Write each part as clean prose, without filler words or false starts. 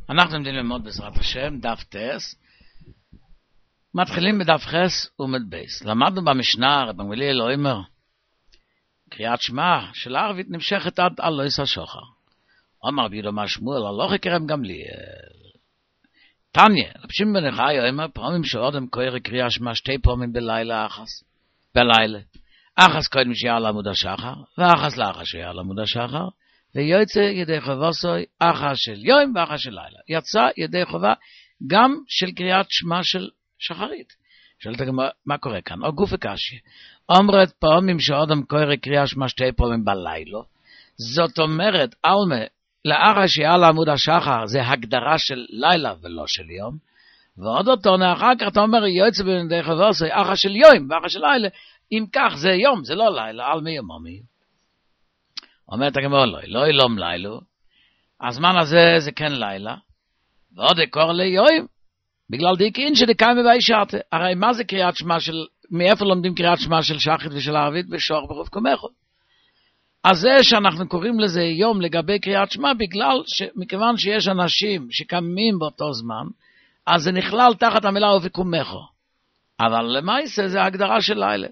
אנחנו עומדים ללמוד בעזרת השם, דף טס, מתחילים בדף חס ומד בייס. למדנו במשנה, רבי גמליאל אומר, קריאת שמע של הערבית נמשכת עד אלוהיס השוחר. אומר רבי יהודה בר שמואל, הלכה כרבי גמליאל. תניא, רבי שמעון בן יוחאי אומר, פעמים שאודם קורא קריאת שמע שתי פעמים בלילה אחס. בלילה. אחס קודם שיהיה על עמוד השחר, ואחס לאחר שיהיה על עמוד השחר, ויוצא ידי חובה סוי, אחס של יום ואחס של לילה. יצא ידי חובה גם של קריאת שמע של שחרית. שואלת מה קורה כאן? או גוף וקשי. אומרת פעמים שאודם קורא קריאת שמע שתי פעמים בלילה, זאת אומרת, אלמה, לאחר שיהיה על עמוד השחר, זה הגדרה של לילה ולא של יום, ועוד אותו אחר כך אתה אומר, יוצא בידי חובה סוי, אחס של יום ואחס של לילה, אם כך זה יום, זה לא לילה, על מי יומומי. אומרת הגמרא, לא יום לילה, הזמן הזה זה כן לילה, ועוד קורא ליום, בגלל דיקין שדקיים ובאישת, הרי מה זה קריאת שמע של, מאיפה לומדים קריאת שמע של שחרית ושל ערבית בשור ברוב קומחו? אז זה שאנחנו קוראים לזה יום לגבי קריאת שמע, בגלל מכיוון שיש אנשים שקמים באותו זמן, אז זה נכלל תחת המילה ובקומחו, אבל למעשה זה ההגדרה של לילה.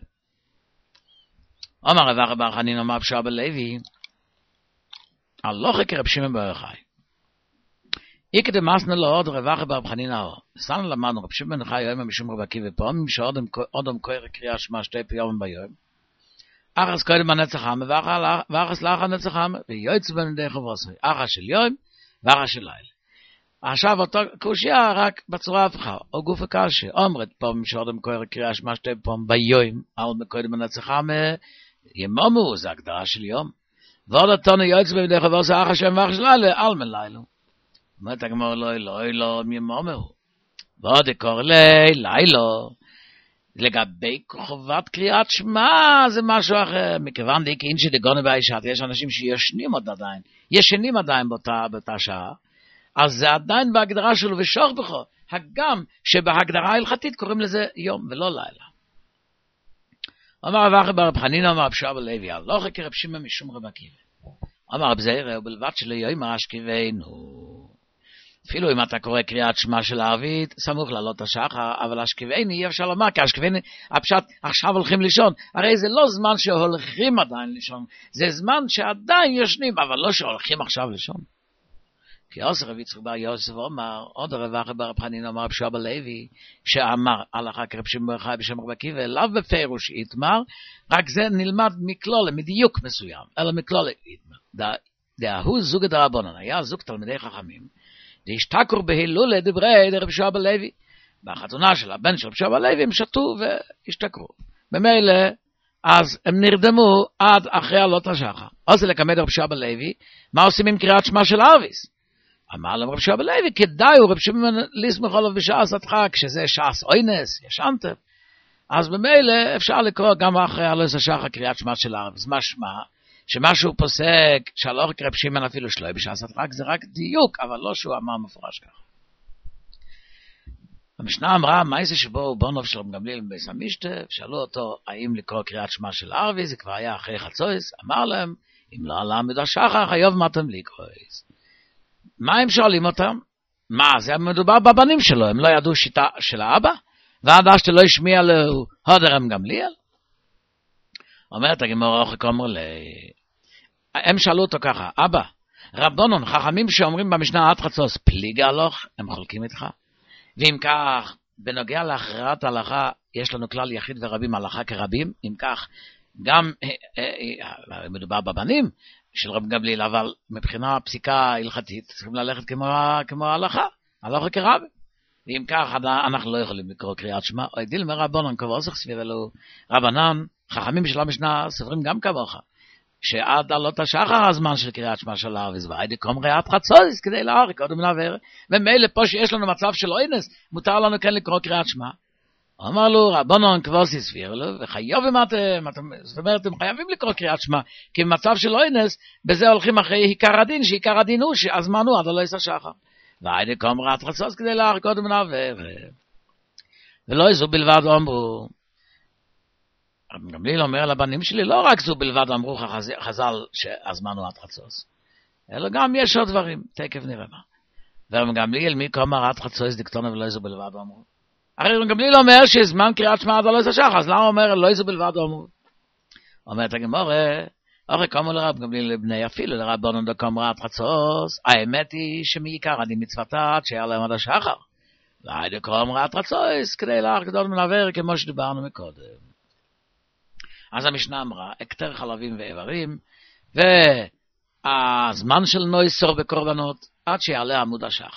אומר רב בר חנינא אמר פשע בלוי, הלכה כרב שמעון בר יוחאי. איקדמסנה לו עוד רב בר חנינא. סתם למדנו רב שמעון בן יוחאי אומר משום רב עקיבא פעמים שאודם קורא קריאת שמע שתי פעמים ביום. אחס קודם הנצח עמא ואחס לאחר הנצח עמא, ויוצא בידי חובה סוי, אחס של יום ואחס של לילה. עכשיו אותו קושיה רק בצורה הפכה, או גוף הקשה. אומרת פעמים שאודם קורא קריאת שמע שתי פעמים ביום, על קודם הנצח עמא, ימומו, זה הגדרה של יום. ועוד התונו יוצא בידי חובה סוי, אחס של יום ואחס של לילה, על מלילה. אומרת הגמרא, לא, ימומו. ועוד קורא לילה. לגבי חובת קריאת שמע זה משהו אחר, מכיוון דיקין שדגונו באישת, יש אנשים ישנים עדיין באותה שעה, אז זה עדיין בהגדרה שלו ושוך בכו, הגם שבהגדרה ההלכתית קוראים לזה יום ולא לילה. אמר רב חנינא אמר פשע בלוי, הלכה כרב שמעון משום רב עקיבא. אמר רב זעירא, ובלבד שלא יאמר אשכיבנו. אפילו אם אתה קורא קריאת שמע של הערבית, סמוך לעלות השחר, אבל אשכיבני אי אפשר לומר, כי אשכיבני, הפשט עכשיו הולכים לישון. הרי זה לא זמן שהולכים עדיין לישון, זה זמן שעדיין ישנים, אבל לא שהולכים עכשיו לישון. כי עושה רבי יצחק בר יוסף אומר, עוד רב חנינא אמר פשע בלוי, שאמר הלכה כרב שמעון בר יוחאי בשם רב עקיבא, לאו בפירוש יתמר, רק זה נלמד מכלול, מדיוק מסוים, אלא מכלול יתמר. דהוא זוג דרבנן, היה זוג תלמידי חכמים, דהשתכרו בהילולה דברי רב יהושע בר לוי. בחתונה של הבן של רב יהושע בר לוי הם שתו והשתכרו. במילא, אז הם נרדמו עד אחרי עלות השחר. אז לקמד רב יהושע בר לוי, מה עושים עם קריאת שמע של ערביס? אמר להם רב יהושע בר לוי, כדאי הוא רב שמעון לסמוך עליו בשעת הדחק, כשזה שעת אונס, ישנתם. אז במילא אפשר לקרוא גם אחרי עלות השחר קריאת שמע של ערביס. משמע שמה שהוא פוסק, שהלכה כרב שמעון אפילו שלא בשעת הדחק, זה רק דיוק, אבל לא שהוא אמר מפורש ככה. המשנה אמרה, מה זה שבו בונוב של רבי גמליאל בבית המשתה, שאלו אותו, האם לקרוא קריאת שמע של ערבי, זה כבר היה אחרי חצויס, אמר להם, אם לא עלה עמוד השחר, חיוב מאתם לקרוא. מה הם שואלים אותם? מה, זה מדובר בבנים שלו, הם לא ידעו שיטה של האבא? ועד אז שלא השמיע לו הודר רבי גמליאל? אומרת הגמרא אוכל אומר הם שאלו אותו ככה, אבא, רבנון, חכמים שאומרים במשנה עד חצוס, פליגה הלוך, הם חולקים איתך? ואם כך, בנוגע להכרעת ההלכה, יש לנו כלל יחיד ורבים, הלכה כרבים, אם כך, גם מדובר בבנים של רבי גמליאל, אבל מבחינה פסיקה הלכתית, צריכים ללכת כמו ההלכה, הלכה כרבים. ואם כך, אנחנו לא יכולים לקרוא קריאת שמע, או הדיל מרבנון, כבוסך סביב אלו רבנן, חכמים של המשנה סוברים גם כמוך, שעד עלות השחר הזמן של קריאת שמע של ערביס, והיידי קום ראיית חצויס כדי להאריך קודם לעבר, ומילא פה שיש לנו מצב של אונס, מותר לנו כן לקרוא קריאת שמע. אמר לו רבנן כבוסי סביר לו, וחייבים זאת אומרת, הם חייבים לקרוא קריאת שמע, כי במצב של אונס, בזה הולכים אחרי עיקר הדין, שעיקר הדין הוא שהזמן הוא עד עלות השחר. והיידי קום ראיית חצויס כדי להאריך קודם לעבר. ולא זו בלבד אמרו, רבי גמליאל אומר לבנים שלי, לא רק זו בלבד אמרו חז"ל שהזמן הוא עד חצות, אלא גם יש עוד דברים, תכף נראה מה. ורב גמליאל מי כאמר עד חצויס דקטונה ולא איזו בלבד אמרו. הרי רב גמליאל אומר שזמן קריאת שמע עד לא איזו שחר, אז למה הוא אומר לא איזו בלבד אמרו? אומרת הגמרא, אורי כמו לרב גמליאל לבני אפילו לרב בונן דקאמר עד חצוס, האמת היא שמעיקר אני מצוותה עד שהיה להם עד השחר. והיידה כאמר עד חצוס כדי להרקדות מנעבר כמו שדיברנו מקודם. אז המשנה אמרה, הקטר חלבים ואיברים, והזמן של נויסור בקורבנות, עד שיעלה עמוד השחר.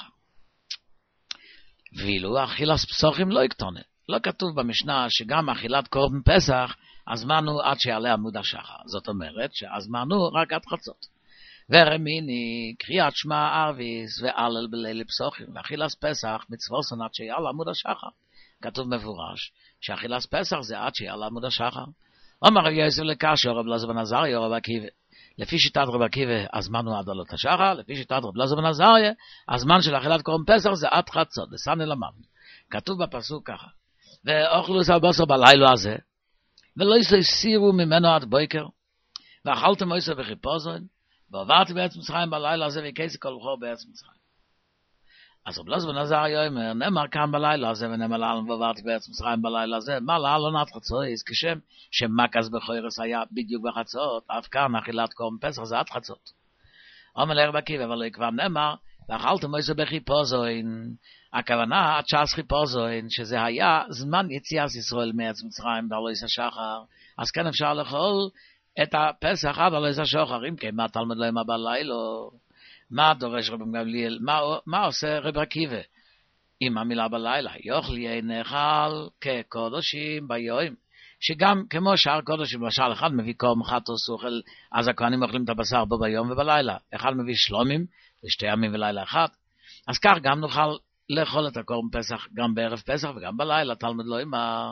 ואילו אכילת פסוחים לא יקטונה. לא כתוב במשנה שגם אכילת קורבן פסח, הזמן הוא עד שיעלה עמוד השחר. זאת אומרת שהזמן הוא רק עד חצות. ורמיני, קריאת שמע ערביס, ועלל בליל פסוחים, ואכילת פסח מצווסון עד שיעלה עמוד השחר. כתוב מפורש, שאכילת פסח זה עד שיעלה עמוד השחר. אומר רב יוסף לקשר, רב אלעזר בן עזריה, רב עקיבא. לפי שיטת רב עקיבא, הזמן הוא עד עלות השחר, לפי שיטת רב אלעזר בן עזריה, הזמן של אכילת קורבן פסח זה עד חצות, דסני למד. כתוב בפסוק ככה, ואוכלו את הבשר בלילה הזה, ולא יסירו ממנו עד בוקר, ואכלתם מויסר בחיפוזון, ועברתי בארץ מצרים בלילה הזה, וכסי כל בכור בארץ מצרים. אז רב אלעזר בן עזריה אומר, נאמר כאן בלילה הזה, ונאמר לעלם ועברתי בארץ מצרים בלילה הזה, מה לעלון עד חצויס, כשם שמקס בחורס היה בדיוק בחצות, אף כאן אכילת קורבן פסח זה עד חצות. אומר לרב עקיבא, אבל כבר נאמר, ואכלתם מויסר בחיפוזון, הכוונה עד שעת חיפוזון, שזה היה זמן יציאת ישראל מארץ מצרים בעלויס השחר, אז כן אפשר לאכול את הפסח עד עלויס השחר, אם כן, מה תלמד להם בלילה? מה דורש רב גמליאל? מה עושה רב עקיבא? עם המילה בלילה, יאכל יהיה נאכל כקודשים ביום, שגם כמו שאר קודשים, למשל אחד מביא קורבן חטוס, אז הכהנים אוכלים את הבשר בו ביום ובלילה, אחד מביא שלומים, לשתי ימים ולילה אחד, אז כך גם נוכל לאכול את הקורבן פסח גם בערב פסח וגם בלילה, תלמד לא אמר.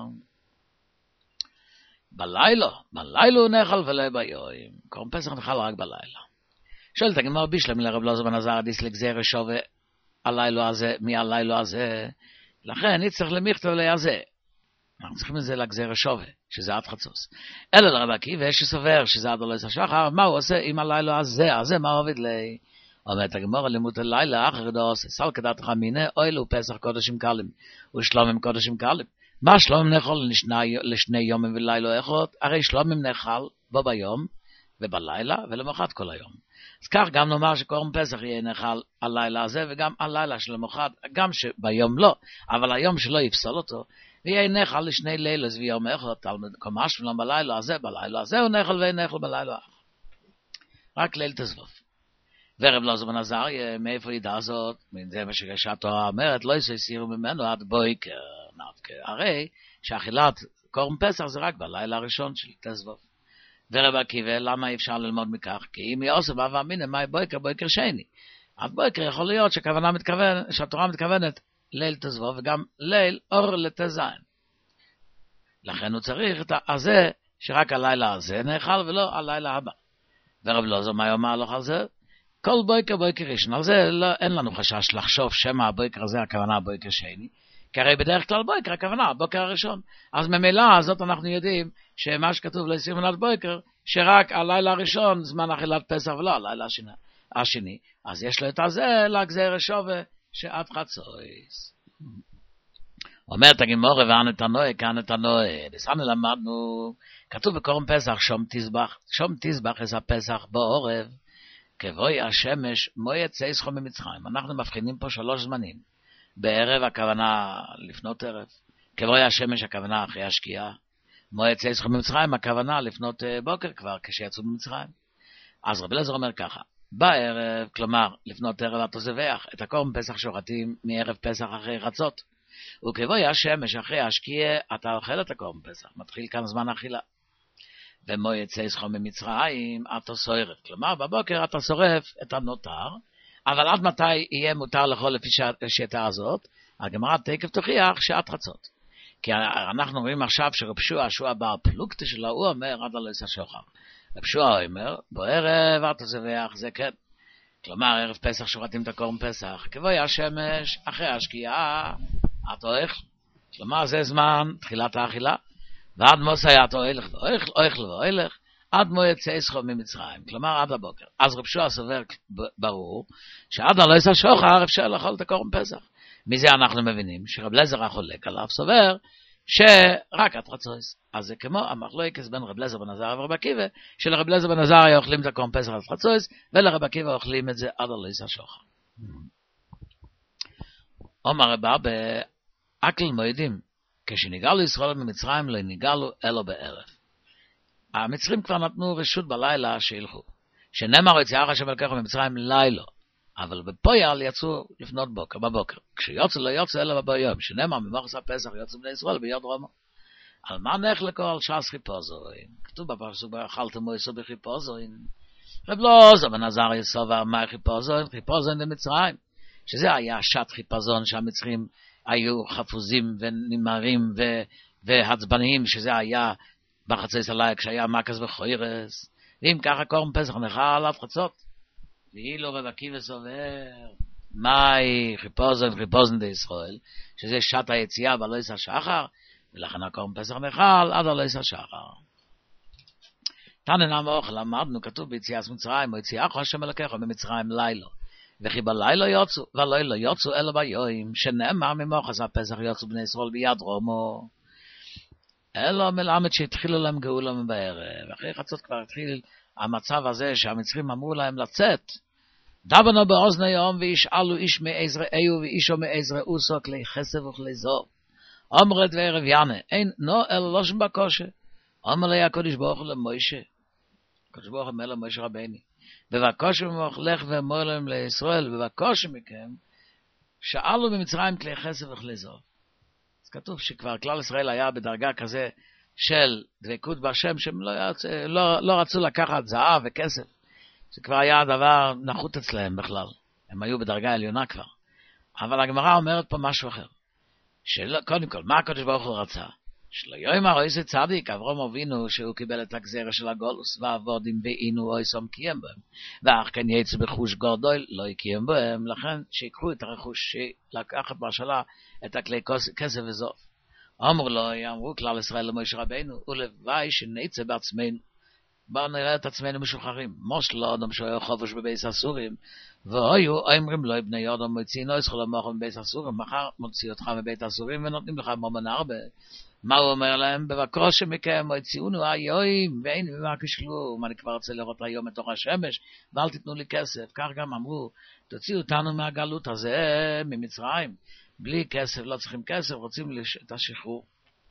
בלילה הוא נאכל ולא ביום, קורבן פסח נאכל רק בלילה. שואלת הגמרא בישלם לרב אלעזר בן עזריה דיס לגזירה שווה הלילה הזה, מהלילה הזה, לכן נצטרך למכתוב הזה. אנחנו צריכים את זה לגזירה שווה, שזה עד חצוס. אלא לרב עקיבא שסובר שזה עד עלויס השחר, מה הוא עושה עם הלילה הזה מה עובד לי? אומרת הגמרא לימוד הלילה אחר דעושה, סל כדתך מיניה, אוי פסח קודשים קלים, ושלומים קודשים קלים. מה שלומים נאכל לשני יומים ולילה אחד? הרי שלומים נאכל בו ביום ובלילה ולמחרת כל היום. אז כך גם נאמר שקורבן פסח יהיה נאכל הלילה הזה וגם הלילה של המחרת, גם שביום לא, אבל היום שלא יפסול אותו, ויהיה נאכל לשני לילות ויום אחד, כמה שלום בלילה הזה הוא נאכל ויהיה נאכל בלילה. רק ליל תזבוב. ורב אלעזר בן עזריה, מאיפה ידע זאת? זה מה שהתורה אומרת, לא יסירו ממנו עד בוקר. הרי שאכילת קורבן פסח זה רק בלילה הראשון של תזבוב. ורב עקיבא, למה אי אפשר ללמוד מכך? כי אם יעשה בא ואמינא, מה בוקר שני? עד בוקר יכול להיות שהתורה מתכוונת ליל תזבוב וגם ליל אור לתזין. לכן הוא צריך את הזה, שרק הלילה הזה נאכל ולא הלילה הבא. ורב אלעזר, מה יאמר לך על זה? כל בוקר ראשון, על זה אין לנו חשש לחשוב שמא הבוקר הזה הכוונה הבוקר שני, כי הרי בדרך כלל בוקר הכוונה הבוקר הראשון. אז ממילא הזאת אנחנו יודעים שמה שכתוב לסיום עד בוקר, שרק הלילה הראשון זמן אכילת פסח ולא הלילה השני. אז יש לו את הזה לגזירה שווה שעד חצויס. אומרת הגמרא והנתנוה כהנתנוה, דסני למדנו, כתוב בקורבן פסח שום תזבח את הפסח בעורב, כבוי השמש מועד צאתכם ממצרים. אנחנו מבחינים פה 3 זמנים. בערב הכוונה לפנות ערב, כבוי השמש הכוונה אחרי השקיעה, מועד צאתכם ממצרים הכוונה לפנות בוקר כבר כשיצאו ממצרים. אז רב אלעזר אומר ככה, בערב, כלומר לפנות ערב אתה זבח את הקורבן פסח שוחטים מערב פסח אחרי חצות, וכבוי השמש אחרי השקיעה אתה אוכל את הקורבן פסח, מתחיל כאן זמן אכילה. ומועד צאתכם ממצרים אתה שורף, כלומר בבוקר אתה שורף את הנותר, אבל עד מתי יהיה מותר לאכול לפי השיטה הזאת? הגמרא תכף תוכיח שעד חצות. כי אנחנו רואים עכשיו שרב שוע בר פלוגתא שלו, הוא אומר עד עלויס השחר. רב שוע אומר, בערב אתה זבח, זה כן. כלומר ערב פסח שוחטים את הקורבן פסח, כבוי השמש אחרי השקיעה אתה אוכל. כלומר זה זמן תחילת האכילה. ועד מוסי אתה הולך, עד מועד צאצאו ממצרים, כלומר עד הבוקר. אז רב שוע סובר ברור, שעד הלא יעשה שוחר אפשר לאכול את הקורבן פסח. מזה אנחנו מבינים שרב אליעזר החולק עליו סובר, שרק עד חצות. אז זה כמו המחלוקת בין רב אליעזר בן עזריה ורב עקיבא, שלרב אליעזר בן עזריה אוכלים את הקורבן פסח עד חצות, ולרב עקיבא אוכלים את זה עד הלא יעשה שוחר. אומר רבה באקל מועדים, כשניגלו ישראל ממצרים לא ניגלו אלא בערב. המצרים כבר נתנו רשות בלילה שילכו. שנאמר יציאך השם אלוקיך ממצרים לילה. אבל בפועל יצאו לפנות בוקר, בבוקר. כשיוצאו לא יוצאו אלא ביום. שנאמר ממחס הפסח יוצאו בני ישראל ביד רמה. על מה נחלקו על ש"ס חיפוזוין? כתוב בפסוק ואכלתם מויסו בחיפוזוין. רב אלעזר בן עזריה סובר מה חיפוזוין? חיפוזוין במצרים. שזה היה שעת חיפזון שהמצרים היו חפוזים ונמרים והצבניים, שזה היה בחצי הלילה כשהיה מקס וחוירס. ואם ככה קורבן פסח נחל עד חצות. ואילו רב עקיבא סובר מהי חיפוזן בישראל, שזה שעת היציאה ולא יעשה שחר, ולכן הקורבן פסח נחל עד לא יעשה שחר. תנא נמוך למדנו, כתוב ביציאת מצרים, או יציאך השם אלוקיך ממצרים לילה. וכי בלילה יוצאו, והלילה יוצאו אלא ביום, שנאמר ממחס הפסח יוצאו בני ישראל ביד רומו. אלא מלמד שהתחילו להם גאולה מבערב. אחרי חצות כבר התחיל המצב הזה שהמצרים אמרו להם לצאת. דבנו באוזני יום וישאלו איש מעזראיו ואישו מעזראוסו כלי חסב וכלי זוב. אומרת וערב ינה, אין נו אלא לושן בקושה. אומר לי הקדוש ברוך הוא למוישה. הקדוש ברוך הוא אומר למוישה רבני. בבקושה ממך ואמור להם לישראל, בבקושה מכם, שאלו במצרים כלי חסב וכלי זוב. אז כתוב שכבר כלל ישראל היה בדרגה כזה של דבקות בהשם, שהם לא רצו לקחת זהב וכסף. זה כבר היה דבר נחות אצלהם בכלל. הם היו בדרגה עליונה כבר. אבל הגמרא אומרת פה משהו אחר. קודם כל, מה הקדוש ברוך הוא רצה? שלא יאמר איזה צדיק, אברהם אבינו שהוא קיבל את הגזרה של הגולוס, ועבודים בעינו או יסום קיים בהם. ואך כן יצא בחוש גדול, לא יקיים בהם, לכן שיקחו את הרכוש שלקחת בהשאלה את הכלי כסף וזוף. אמרו לו, אמרו כלל ישראל למשה רבינו, ולוואי שנצא בעצמנו. בואו נראה את עצמנו משוחררים. מוש לא אדם שהיה חופש בבית הסורים, והיו אומרים לו, בני אדם מוציאינו יזכו למוח מבית הסורים, מחר מוציא אותך מבית הסורים ונותנים לך מומן הרבה. מה הוא אומר להם? בבקושה מכם מוציאונו היום, ואין ומה כשלום, אני כבר רוצה לראות היום מתוך השמש, ואל תיתנו לי כסף. כך גם אמרו, תוציאו אותנו מהגלות הזה ממצרים. בלי כסף, לא צריכים כסף, רוצים את השחרור.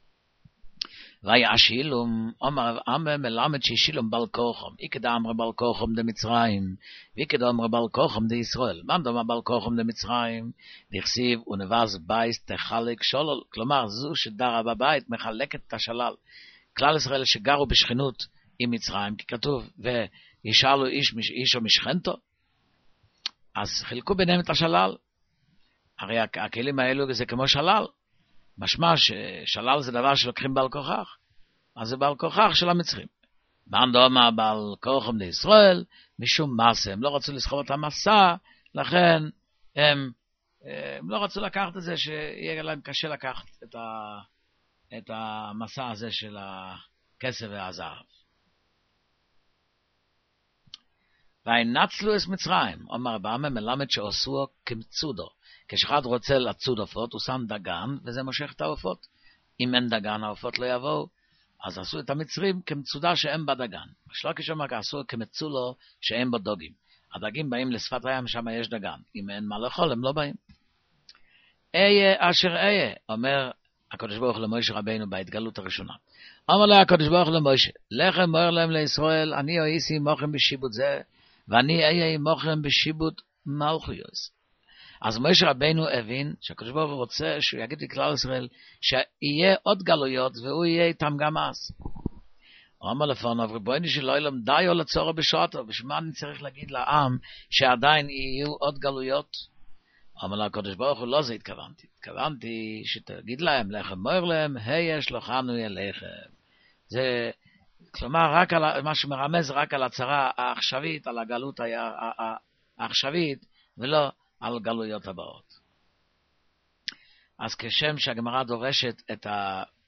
והיה שילום, אמר מלמד ששילום בל כוחם, איקד אמר בל כוחם דמצרים, ואיקד אמר בל כוחם דישראל. מה דומה בל כוחם דמצרים? דכסיב ונבז בייס תחלק שולל, כלומר זו שדרה בבית מחלקת את השלל. כלל ישראל שגרו בשכנות עם מצרים, כי כתוב, וישאלו איש או משכנתו, אז חילקו ביניהם את השלל. הרי הכלים האלו זה כמו שלל. משמע ששלל זה דבר שלוקחים בעל כוחך, אז זה בעל כוחך של המצרים. מה דומה בעל כוחם לישראל? משום מסע, הם לא רצו לסחוב את המסע, לכן הם לא רצו לקחת את זה, שיהיה להם קשה לקחת את המסע הזה של הכסף והזהב. וינצלו את מצרים, אומר בעמה מלמד שעשו כמצודו. כשאחד רוצה לצוד עופות, הוא שם דגן, וזה מושך את העופות. אם אין דגן, העופות לא יבואו. אז עשו את המצרים כמצודה שאין בה דגן. שלא כשאומר עשו כמצולו שאין בה דוגים. הדגים באים לשפת הים, שם יש דגן. אם אין מה לאכול, הם לא באים. איה אשר איה, אומר הקדוש ברוך הוא למשה רבינו בהתגלות הראשונה. אומר לה הקדוש ברוך הוא למשה, לכם מוער להם לישראל, אני אויסי מוכם בשיבוט זה, ואני אהיה מוכם בשיבוט מלכויוס. אז משה רבינו הבין שהקדוש ברוך הוא רוצה שהוא יגיד לכלל ישראל שיהיה עוד גלויות והוא יהיה איתם גם אז. הוא אמר לפניו, ריבונו של עולם, די או לצורך בשעתו, בשביל מה אני צריך להגיד לעם שעדיין יהיו עוד גלויות? הוא אמר לקדוש ברוך הוא, לא זה התכוונתי שתגיד להם, לכם מוער להם, היה שלוחנו אליכם. זה, כלומר, רק על, מה שמרמז רק על הצרה העכשווית, על הגלות העכשווית, ולא על גלויות הבאות. אז כשם שהגמרא דורשת את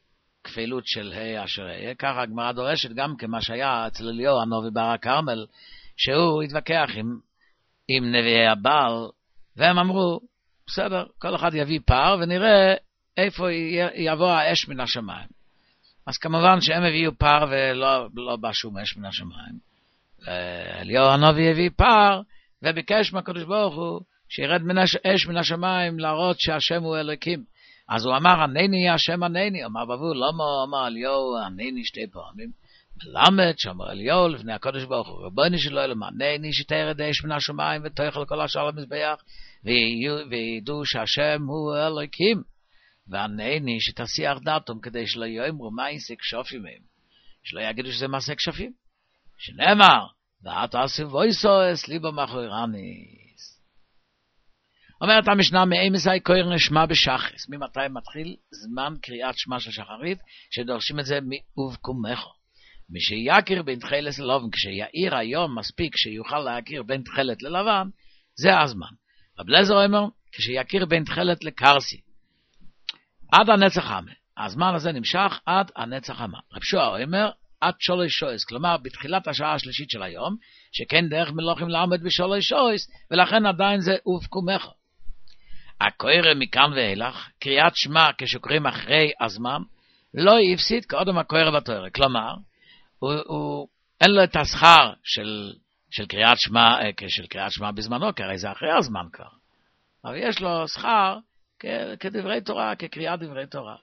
כפילות של ה' אשר ה', ככה הגמרא דורשת גם כמה שהיה אצל אליהו הנביא בהר הכרמל, שהוא התווכח עם נביאי הבעל, והם אמרו, בסדר, כל אחד יביא פער ונראה איפה יבוא האש מן השמיים. אז כמובן שהם הביאו פער ולא בא שום אש מן השמיים. אליהו הנביא הביא פער וביקש מהקדוש ברוך הוא שירד אש מן השמיים להראות שהשם הוא אלוקים. אז הוא אמר, ענני השם ענני. אמר בבול, למה אמר אליהו ענני שתי פעמים? מלמד שאמר אליהו לפני הקדוש ברוך הוא, ריבונו של עולם, ענני שתרד אש מן השמיים ותאכל כל השאר למזבח, וידעו שהשם הוא אלוקים. וענני שתסיח דעתם כדי שלא יאמרו מה יעשה כשופים מהם, שלא יגידו שזה מעשה כשופים, שנאמר ואתה סבויסוס ליבו מאחוריניס. אומרת המשנה, מאמסי קוראים נשמע בשחריס. ממתי מתחיל זמן קריאת שמע של שחרית, שדורשים את זה ובקומך. מי שיכיר בין תחילת ללבן, כשיעיר היום מספיק שיוכל להכיר בין תחילת ללבן, זה הזמן. רב אליעזר אומר, כשיכיר בין תחילת לקרסי, עד הנצח חמה. הזמן הזה נמשך עד הנצח חמה. רב שועה אומר, עד 3 שעות, כלומר בתחילת השעה השלישית של היום, שכן דרך מלוכים לעמוד ב3 שעות, ולכן עדיין זה ובקומך. הקורא מכאן ואילך, קריאת שמע כשקוראים אחרי הזמן, לא יפסיד קודם הקורא בתורה. כלומר, אין לו את השכר של קריאת שמע בזמנו, כי הרי זה אחרי הזמן כבר. אבל יש לו שכר כדברי תורה, כקריאת דברי תורה.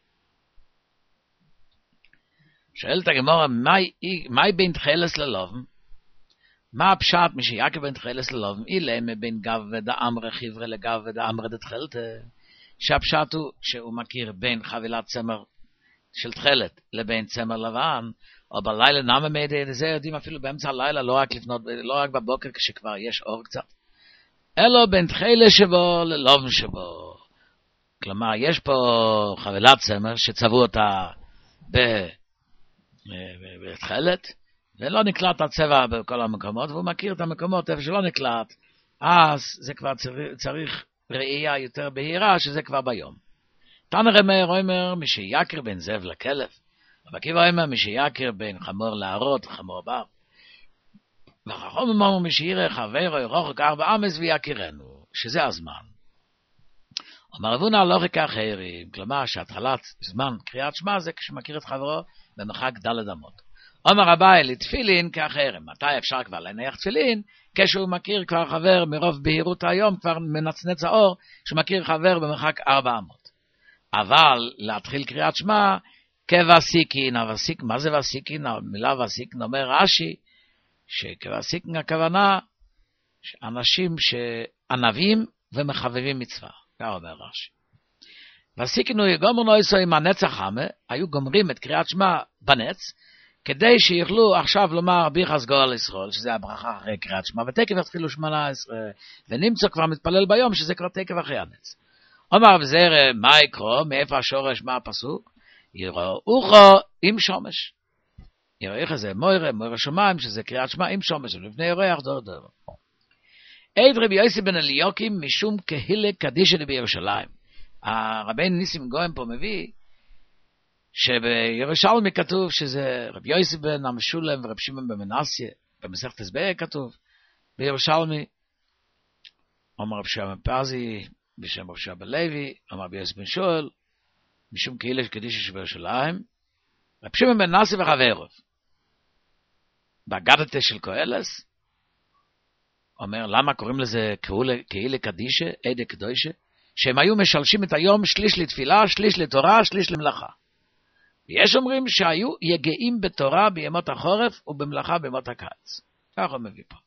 שואלת הגמרא, מהי בין תחילת ללובן? מה הפשט משיעקב בין תחילת ללובן? אילמה בין גב ודאמר חבר'ה לגב ודאמר דתחילת. שהפשט הוא שהוא מכיר בין חבילת צמר של תחילת לבין צמר לבן, או בלילה נמה מידי, זה יודעים אפילו באמצע הלילה, לא רק בבוקר כשכבר יש אור קצת, אלא בין תחילת שבו ללובן שבו. כלומר, יש פה חבילת צמר שצבעו אותה בתחילת, ולא נקלט הצבע בכל המקומות, והוא מכיר את המקומות איפה שלא נקלט, אז זה כבר צריך ראייה יותר בהירה, שזה כבר ביום. תנא רבי אומר, מי שיכיר בין זאב לכלב, רבי עקיבא אומר, מי שיכיר בין חמור לערות, חמור בר. וחכם אמרו, מי שיראה חברו רחוק 4 אמס ויכירנו, שזה הזמן. אומר רב הונא הלכה כאחרים, כלומר שהתחלת זמן קריאת שמע זה כשמכיר את חברו במרחק ד' אמות. אומר אביי לתפילין כאחרים, מתי אפשר כבר להניח תפילין? כשהוא מכיר כבר חבר מרוב בהירות היום, כבר מנצנץ האור, שהוא מכיר חבר במרחק 4 אמות. אבל להתחיל קריאת שמע כווסיקין, מה זה וסיקין? המילה וסיקין אומר רש"י, שכווסיקין הכוונה אנשים שענבים ומחבבים מצווה. כך אומר רש"י. וסיקנו יגומר נויסו עם הנצח חמה, היו גומרים את קריאת שמע בנץ, כדי שיוכלו עכשיו לומר ביחס גואל ישראל, שזה הברכה אחרי קריאת שמע, ותקף יתחילו 18, ונמצא כבר מתפלל ביום, שזה כבר תקף אחרי הנץ. אומר וזר, מה יקרו, מאיפה השורש, מה הפסוק? יראוכו עם שומש. יראוך זה מוירה שמיים, שזה קריאת שמע עם שומש, ולפני ירח דור דור. עד רבי יוסי בן אליוקים משום קהילה קדישא בירושלים. הרבי ניסים גויים פה מביא שבירושלמי כתוב שזה רבי יוסי בן המשולם ורב שמעון בן מנסיה, במסכת הסבר כתוב בירושלמי, אומר רב שמעון פזי בשם רב שמעון בן לוי, אומר רבי יוסי בן שואל משום קהילה קדישא בירושלים, רב שמעון בן מנסיה וחברו באגדתא של קהלס אומר, למה קוראים לזה קהילה קדישא, עדה קדושה? שהם היו משלשים את היום שליש לתפילה, שליש לתורה, שליש למלאכה. ויש אומרים שהיו יגעים בתורה בימות החורף ובמלאכה בימות הקיץ. כך הוא מביא פה.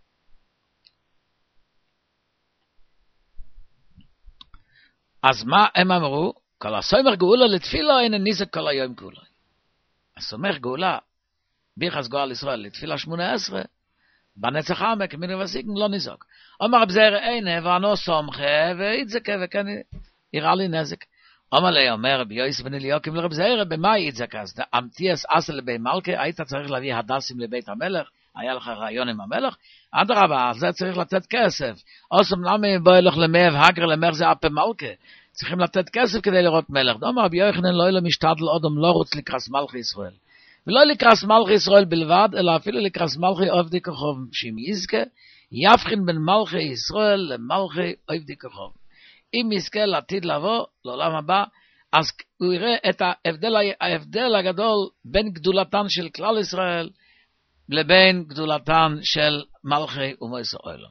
אז מה הם אמרו? כל הסומך גאולה לתפילה אין ניזק כל היום כולו. הסומך גאולה, ביחס גואל ישראל לתפילה 18, בנצח חמה כמיני וסיקן לא ניזוק. אומר רב זעיר אין ואנו סומכה ויצזקה וכן יראה לי נזק. אומר לי אומר רבי יוסי בן אליוקים לרב זעיר, במה יצזקה? אז אמתיאס אסל לבי מלכה, היית צריך להביא הדסים לבית המלך, היה לך רעיון עם המלך, אדרבה, זה צריך לתת כסף. אוסם למה בוא לך למאב הגר למר זה אפי מלכה, צריכים לתת כסף כדי לראות מלך. דאמר רבי יוחנן לא אלא משתדל אדם לא רוצה לקרס מלכי ישראל. ולא לקרס מלכי ישראל בלבד, אלא אפילו לקרס מלכי עובדי כוכב, שאם יזכה, יבחין בין מלכי ישראל למלכי עובדי כוכב. אם יזכה לעתיד לבוא, לעולם הבא, אז הוא יראה את ההבדל הגדול בין גדולתן של כלל ישראל, לבין גדולתן של מלכי ומועצת העולם.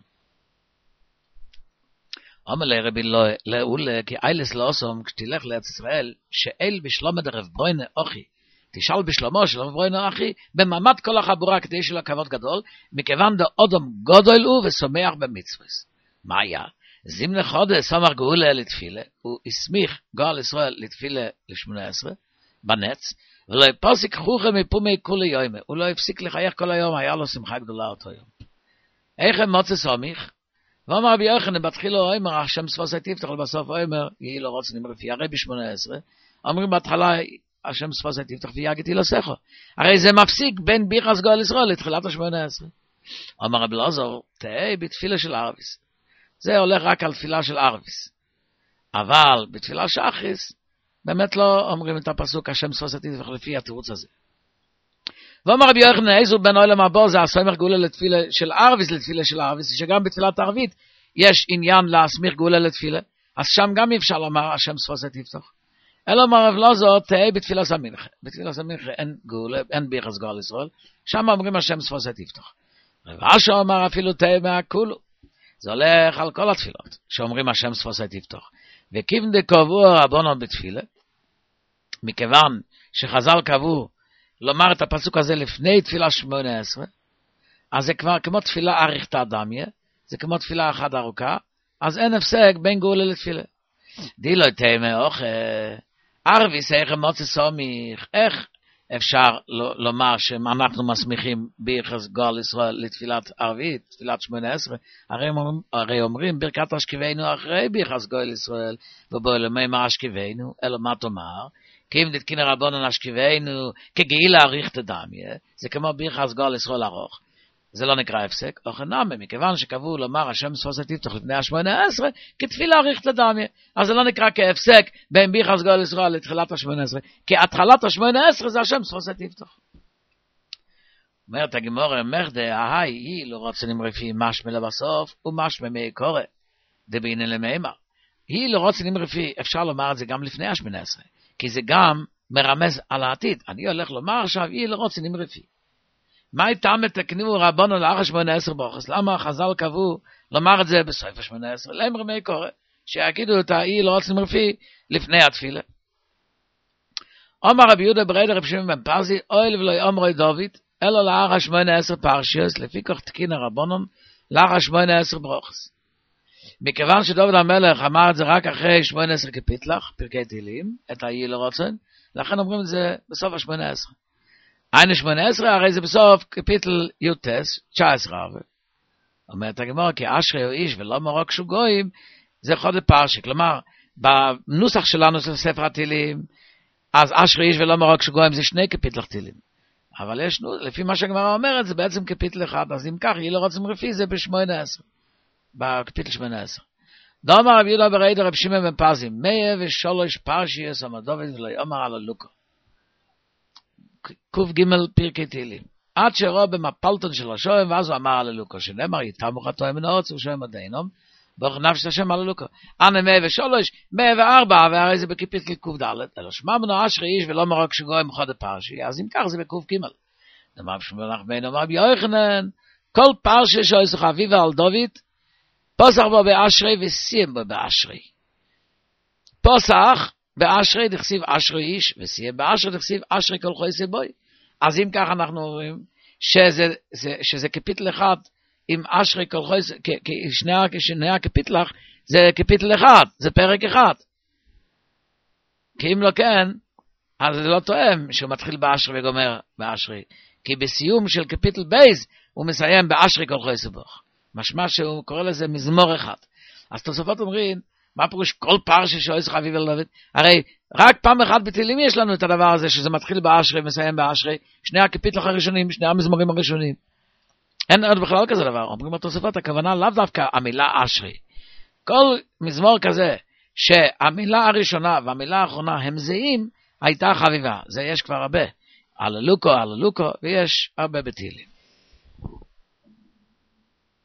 אומר לרבי לאולה, כי איילס לאוסום, כשתלך לארץ ישראל, שאל בשלום דרב ברוינה אוכי, תשאל בשלומו של רב ברוינה אוכי, במעמד כל החבורה כדי שיהיה לו כבוד גדול, מכיוון דאודם גדול הוא ושמח במצוות. מה היה? זימנה חודש סמך גאולה לתפילה, הוא הסמיך גאל ישראל לתפילה ל-18, בנץ, ולא יפסיק חוכם מפומי כל היום, הוא לא הפסיק לחייך כל היום, היה לו שמחה גדולה אותו יום. איך הם מוצא סמיך? ואומר רבי יוחנן בתחילו אומר, השם שפת תפתח, ובסוף אומר, יהי לו רוצן רפי, הרי ב-18, אומרים בהתחלה, השם שפת תפתח ויגתי לו שכו. הרי זה מפסיק בין ביחס גאל ישראל לתחילת ה-18. אומר רבי אלעזר, תהי בתפילה של ערביס. זה הולך רק על תפילה של ערביס. אבל בתפילה שחריס, באמת לא אומרים את הפסוק, השם שפת תפתח לפי התירוץ הזה. ואומר רבי יוחנן, איזו בין העולם הבא, זה הסמיך גאולה לתפילה של ערביס לתפילה של ערביס, שגם בתפילת ערבית יש עניין להסמיך גאולה לתפילה, אז שם גם אי אפשר לומר השם שפת תפתח. אלא אומר רב אלעזר, תהי בתפילה סמינכה. בתפילה סמינכה אין גאולה, אין ביחס גאל ישראל, שם אומרים השם שפת תפתח. רב אשר אומר אפילו תהי מהכולו. זה הולך על כל התפילות, שאומרים השם שפת תפתח. וכיוון דקבעו רבנן בתפילה, מכיוון שחז"ל קבעו לומר את הפסוק הזה לפני תפילה 18, אז זה כבר כמו תפילה אריכתא דמיא, זה כמו תפילה אחת ארוכה, אז אין הפסק בין גאולה לתפילה. דילא תימא אוכל, ערביס איך מוצא סמיך, איך אפשר לומר שאנחנו מסמיכים ביחס גאל ישראל לתפילת ערבית, תפילת 18, הרי אומרים ברכת אשכבנו אחרי ביחס גאל ישראל, ובעולמי מה אשכבנו, אלא מה תאמר, כי אם דתקין רבנן אשכבנו כגאילה אריכתא דמיא, זה כמו ביחס גאל ישראל ארוך, זה לא נקרא הפסק, או חנמי, מכיוון שקבעו לומר השם שפת תפתח לפני ה-18, כתפילה אריכתא דמיא, אז זה לא נקרא כהפסק בין ביחס גאל ישראל לתחילת ה-18, כי התחלת ה-18 זה השם שפת תפתח. אומרת הגמרא, מחדה, היא לא רוצה נמרפי משמע לבסוף, ומשמע מעיקורא, דבעינן למימר. היא לא רוצה נמרפי, אפשר לומר את זה גם לפני ה-18, כי זה גם מרמז על העתיד. אני הולך לומר עכשיו, היא לא רוצה נמרפי. מה איתם מתקנו רבנו לאחר 18 ברכות? למה חז"ל קבעו לומר את זה בסוף ה-18? לאמר מעיקורא, שיגידו את האי לא רוצה נמרפי לפני התפילה. אומר רבי יהודה בריידא רב שמעון בן פזי, אוי ולא אמרי דוד, אלא לאחר 18 פרשיות, לפי כך תקין רבנן לאחר 18 ברכות. מכיוון שדוד המלך אמר את זה רק אחרי 18 קפיטלח, פרקי תהילים, את האי לא רוצה, לכן אומרים את זה בסוף ה-18. עין 18, הרי זה בסוף קפיטל יוטס, 19 רב. אומרת הגמרא, כי אשרי הוא איש ולא מרוק שהוא גויים, זה חודש פרשי. כלומר, בנוסח שלנו של ספר התהילים, אז אשרי איש ולא מרוק שהוא גויים זה 2 קפיטלח תהילים. אבל יש, לפי מה שהגמרא אומרת, זה בעצם קפיטל אחד, אז אם כך, יהיה לא רוצים רפי, זה ב-18, בקפיטל 18. דאמר רבי יהודה בריידא רב שמעון בן פזי, 103 פרשיות אמר דוד ולא יאמר על הלוקה. ק"ג פרקי תהילים. עד שראה במפלטון של השם, ואז הוא אמר על הלוקה, שנאמר, יתמו חטאי מן הארץ ושם עדינום, ברוך נפש השם על הלוקה. אנה 103, 104, והרי זה בקפיטל ק"ד, אלא שמענו אשרי איש ולא מרוק שגויים חודש פרשי, אז אם כך זה בק"ג. דאמר שמואל נחמן אמר רבי יוחנן, כל פרשי שעשו חביבה על דוד, פוסח בו באשרי וסיים בו באשרי. פוסח באשרי דכסיב אשרי איש, וסיים באשרי דכסיב אשרי כל חסד בוי. אז אם כך אנחנו אומרים שזה קפיטל אחד, עם אשרי כל חסד, שני הקפיטלח, זה קפיטל אחד, זה פרק אחד. כי אם לא כן, אז זה לא תואם שהוא מתחיל באשרי וגומר באשרי. כי בסיום של קפיטל בייז, הוא מסיים באשרי כל חסד בוי. משמע שהוא קורא לזה מזמור אחד. אז תוספות אומרים, מה פירוש כל פרשה שעושה חביב אל דוד? הרי רק פעם אחת בתהילים יש לנו את הדבר הזה, שזה מתחיל באשרי ומסיים באשרי, שני הקפיטלח הראשונים, שני המזמורים הראשונים. אין עוד בכלל כזה דבר. אומרים התוספות, הכוונה לאו דווקא המילה אשרי. כל מזמור כזה, שהמילה הראשונה והמילה האחרונה הם זהים, הייתה חביבה. זה יש כבר הרבה. הללוקו, ויש הרבה בתהילים.